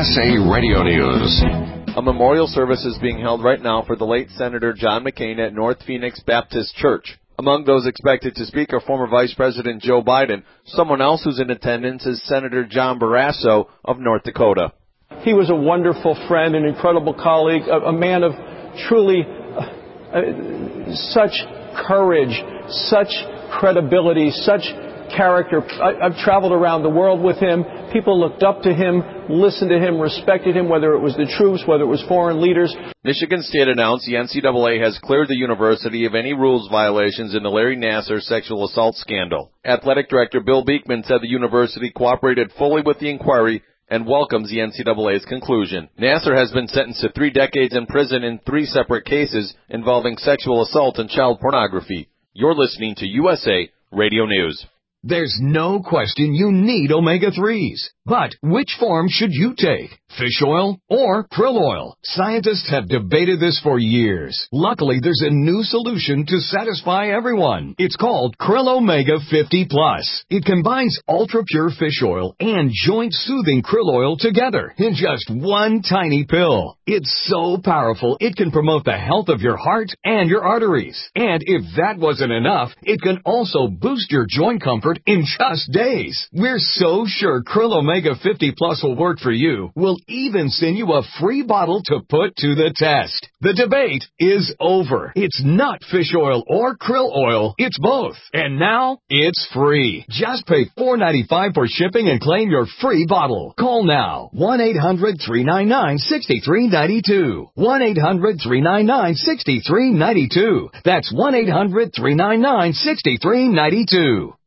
USA Radio News. A memorial service is being held right now for the late Senator John McCain at North Phoenix Baptist Church. Among those expected to speak are former Vice President Joe Biden. Someone else who's in attendance is Senator John Barrasso of North Dakota. He was a wonderful friend, an incredible colleague, a man of truly such courage, such credibility, such character. I've traveled around the world with him. People looked up to him, listened to him, respected him, whether it was the troops, whether it was foreign leaders. Michigan State announced the NCAA has cleared the university of any rules violations in the Larry Nassar sexual assault scandal. Athletic Director Bill Beekman said the university cooperated fully with the inquiry and welcomes the NCAA's conclusion. Nassar has been sentenced to 3 decades in prison in 3 separate cases involving sexual assault and child pornography. You're listening to USA Radio News. There's no question you need omega-3s. But which form should you take? Fish oil or krill oil? Scientists have debated this for years. Luckily, there's a new solution to satisfy everyone. It's called Krill Omega 50 Plus. It combines ultra-pure fish oil and joint-soothing krill oil together in just one tiny pill. It's so powerful, it can promote the health of your heart and your arteries. And if that wasn't enough, it can also boost your joint comfort in just days. We're so sure Krill Omega 50 Plus will work for you. We'll even send you a free bottle to put to the test. The debate is over. It's not fish oil or krill oil. It's both. And now, it's free. Just pay $4.95 for shipping and claim your free bottle. Call now. 1-800-399-6392. 1-800-399-6392. That's 1-800-399-6392.